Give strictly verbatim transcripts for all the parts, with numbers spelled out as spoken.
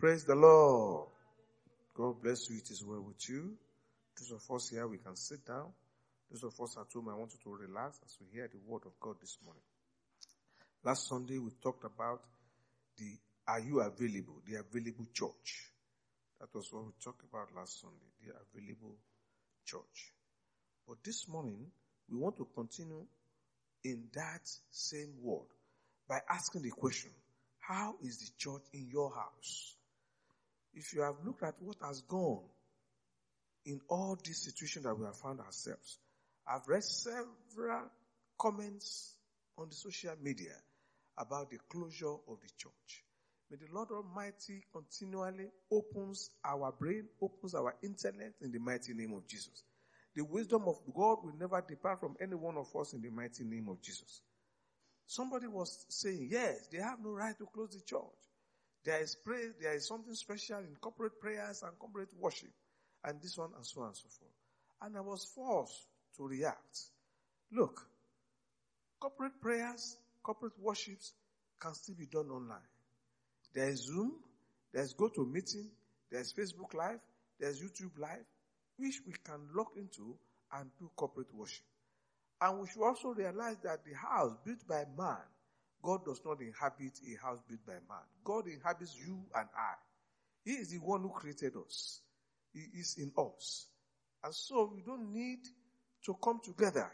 Praise the Lord. God bless you. It is well with you. Those of us here, we can sit down. Those of us at home, I want you to relax as we hear the word of God this morning. Last Sunday, we talked about the Are You Available? The Available Church. That was what we talked about last Sunday, the Available Church. But this morning, we want to continue in that same word by asking the question, how is the church in your house? If you have looked at what has gone in all these situations that we have found ourselves, I've read several comments on the social media about the closure of the church. May the Lord Almighty continually opens our brain, opens our intellect in the mighty name of Jesus. The wisdom of God will never depart from any one of us in the mighty name of Jesus. Somebody was saying, yes, they have no right to close the church. There is prayer, there is something special in corporate prayers and corporate worship, and this one and so on and so forth. And I was forced to react. Look, corporate prayers, corporate worships can still be done online. There is Zoom, there's GoToMeeting, there's Facebook Live, there's YouTube Live, which we can log into and do corporate worship. And we should also realize that the house built by man, God does not inhabit a house built by man. God inhabits you and I. He is the one who created us. He is in us. And so we don't need to come together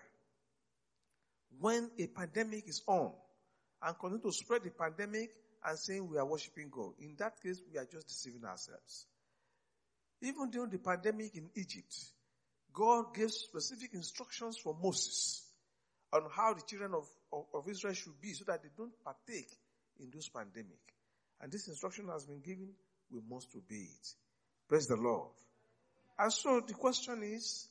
when a pandemic is on and continue to spread the pandemic and saying we are worshiping God. In that case, we are just deceiving ourselves. Even during the pandemic in Egypt, God gave specific instructions for Moses on how the children of, of, of Israel should be so that they don't partake in this pandemic. And this instruction has been given, we must obey it. Praise the Lord. And so the question is,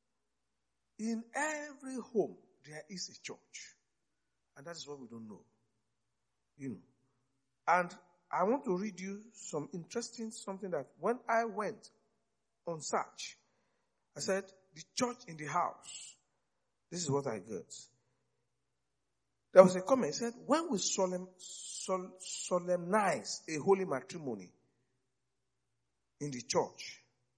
in every home, there is a church. And that is what we don't know. You know. And I want to read you some interesting something that when I went on search, I said, the church in the house. This is what I got. There was a comment. It said, when we solemn, sol, solemnize a holy matrimony in the church,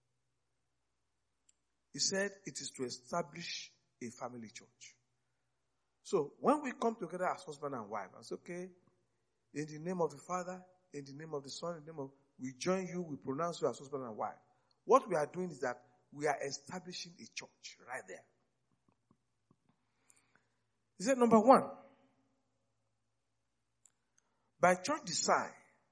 he said it is to establish a family church. So when we come together as husband and wife, I say, okay, in the name of the Father, in the name of the Son, in the name of, we join you, we pronounce you as husband and wife. What we are doing is that we are establishing a church right there. He said, number one, by church design,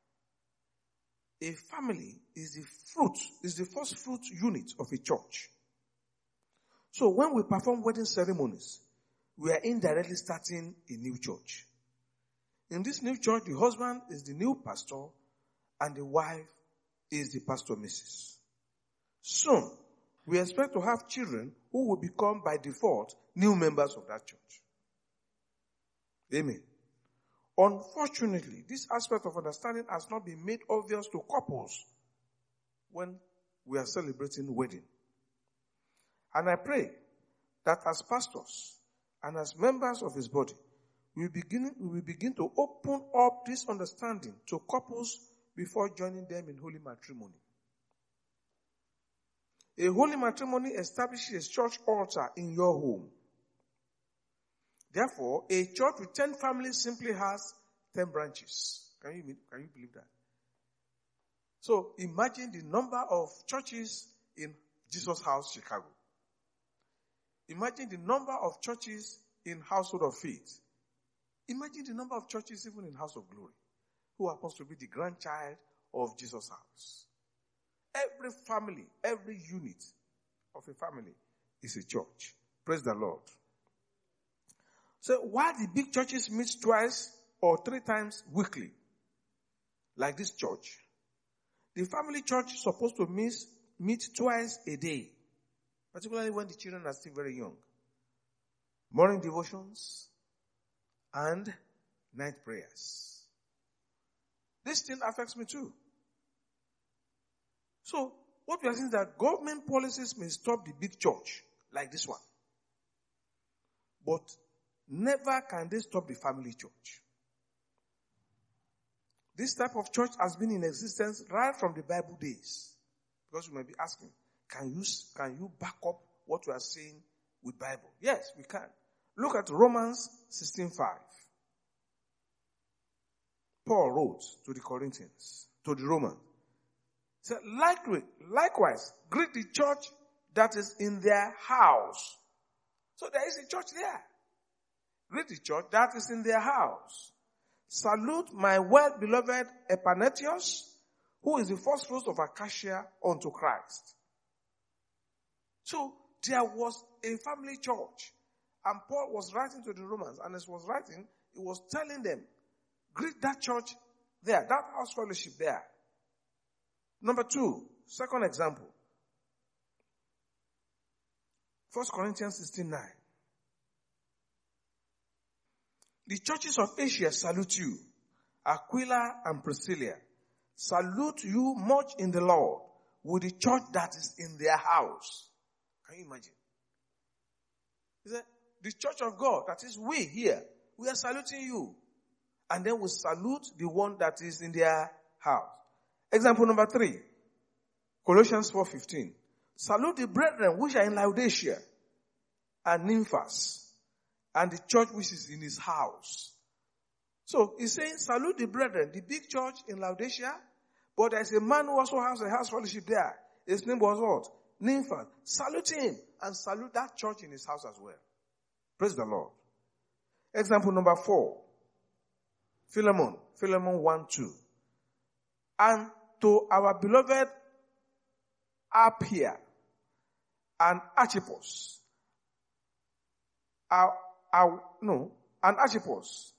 a family is the fruit, is the first fruit unit of a church. So when we perform wedding ceremonies, we are indirectly starting a new church. In this new church, the husband is the new pastor and the wife is the pastor missus Soon, we expect to have children who will become by default new members of that church. Amen. Unfortunately, this aspect of understanding has not been made obvious to couples when we are celebrating wedding. And I pray that as pastors and as members of his body, we begin, we will begin to open up this understanding to couples before joining them in holy matrimony. A holy matrimony establishes a church altar in your home. Therefore, a church with ten families simply has ten branches. Can you, can you believe that? So imagine the number of churches in Jesus House, Chicago. Imagine the number of churches in Household of Faith. Imagine the number of churches even in House of Glory, who happens to be the grandchild of Jesus House. Every family, every unit of a family is a church. Praise the Lord. So why the big churches meet twice or three times weekly, like this church, the family church is supposed to meet, meet twice a day, particularly when the children are still very young. Morning devotions and night prayers. This still affects me too. So, what we are saying is that government policies may stop the big church, like this one. But never can they stop the family church. This type of church has been in existence right from the Bible days. Because you may be asking, can you, can you back up what we are saying with Bible? Yes, we can. Look at Romans sixteen five. Paul wrote to the Corinthians, to the Romans. He said, likewise, likewise, greet the church that is in their house. So there is a church there. Greet the church that is in their house. Salute my well-beloved Epanetheus, who is the first fruits of Acacia unto Christ. So there was a family church. And Paul was writing to the Romans, and as he was writing, he was telling them, greet that church there, that house fellowship there. Number two, second example. First Corinthians sixteen nine. The churches of Asia salute you. Aquila and Priscilla salute you much in the Lord with the church that is in their house. Can you imagine? He said, the church of God, that is we here, we are saluting you. And then we salute the one that is in their house. Example number three. Colossians four fifteen. Salute the brethren which are in Laodicea and Nymphas and the church which is in his house. So he's saying salute the brethren, the big church in Laodicea, but there's a man who also has a house fellowship there. His name was what? Nymphas. Salute him and salute that church in his house as well. Praise the Lord. Example number four. Philemon. Philemon one two. And to our beloved Apphia and Archippus. Our, our, no, and Archippus,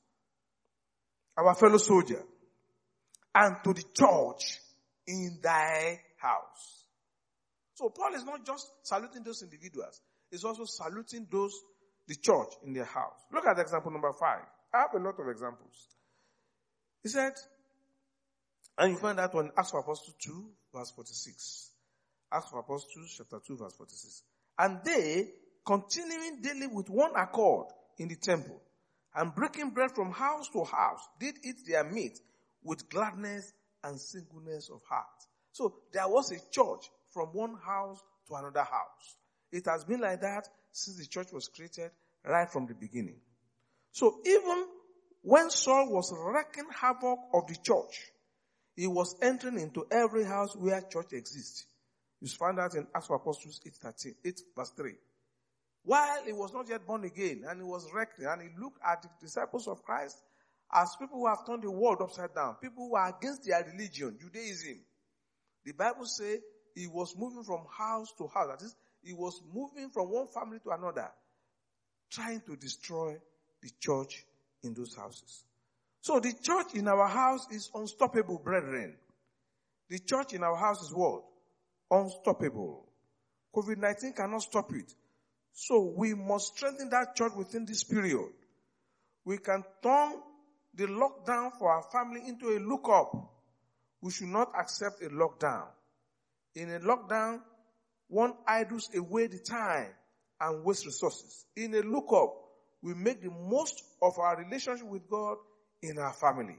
our fellow soldier, and to the church in thy house. So Paul is not just saluting those individuals. He's also saluting those, the church in their house. Look at example number five. I have a lot of examples. He said, and you find that on Acts of Apostles two, verse forty-six. Acts of Apostles, chapter two, verse forty-six. And they, continuing daily with one accord in the temple, and breaking bread from house to house, did eat their meat with gladness and singleness of heart. So there was a church from one house to another house. It has been like that since the church was created, right from the beginning. So even when Saul was wreaking havoc of the church, he was entering into every house where church exists. You find that in Acts of Apostles eight thirteen, eight verse three. While he was not yet born again, and he was wrecking, and he looked at the disciples of Christ as people who have turned the world upside down, people who are against their religion, Judaism. The Bible says he was moving from house to house. That is, he was moving from one family to another, trying to destroy the church in those houses. So the church in our house is unstoppable, brethren. The church in our house is what? Unstoppable. covid nineteen cannot stop it. So we must strengthen that church within this period. We can turn the lockdown for our family into a look-up. We should not accept a lockdown. In a lockdown, one idles away the time and wastes resources. In a look-up, we make the most of our relationship with God in our family.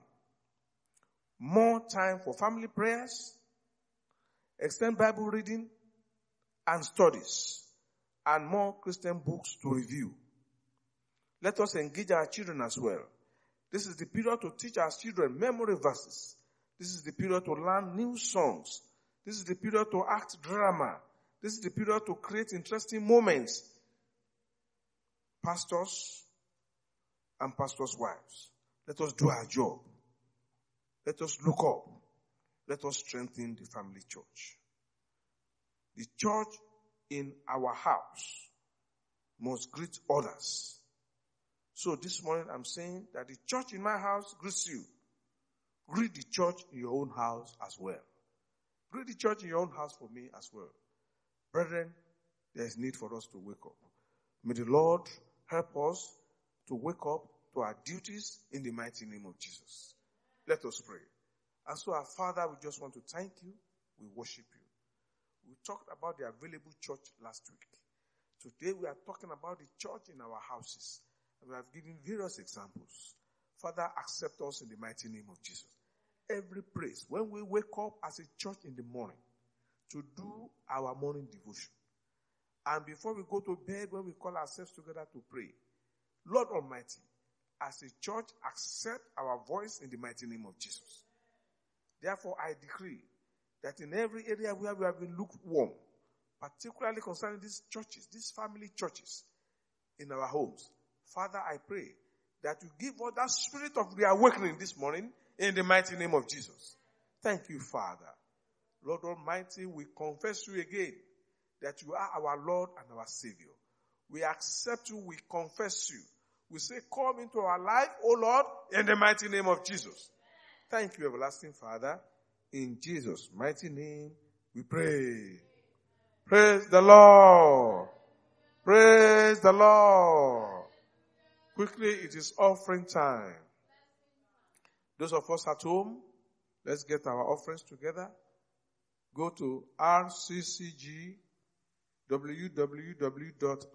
More time for family prayers, extend Bible reading and studies, and more Christian books to review. Let us engage our children as well. This is the period to teach our children memory verses. This is the period to learn new songs. This is the period to act drama. This is the period to create interesting moments. Pastors and pastors' wives, let us do our job. Let us look up. Let us strengthen the family church. The church in our house must greet others. So this morning I'm saying that the church in my house greets you. Greet the church in your own house as well. Greet the church in your own house for me as well. Brethren, there is need for us to wake up. May the Lord help us to wake up to our duties in the mighty name of Jesus. Let us pray. And so our Father, we just want to thank you. We worship you. We talked about the available church last week. Today we are talking about the church in our houses. And we have given various examples. Father, accept us in the mighty name of Jesus. every praise when we wake up as a church in the morning to do our morning devotion. And before we go to bed, when we call ourselves together to pray, Lord Almighty, as a church, accept our voice in the mighty name of Jesus. Therefore, I decree that in every area where we have been lukewarm, particularly concerning these churches, these family churches in our homes, Father, I pray that you give us that spirit of reawakening this morning in the mighty name of Jesus. Thank you, Father. Lord Almighty, we confess you again that you are our Lord and our Savior. We accept you, we confess you. We say, come into our life, O Lord, in the mighty name of Jesus. Thank you, everlasting Father. In Jesus' mighty name, we pray. Praise the Lord. Praise the Lord. Quickly, it is offering time. Those of us at home, let's get our offerings together. Go to R C C G, w w w dot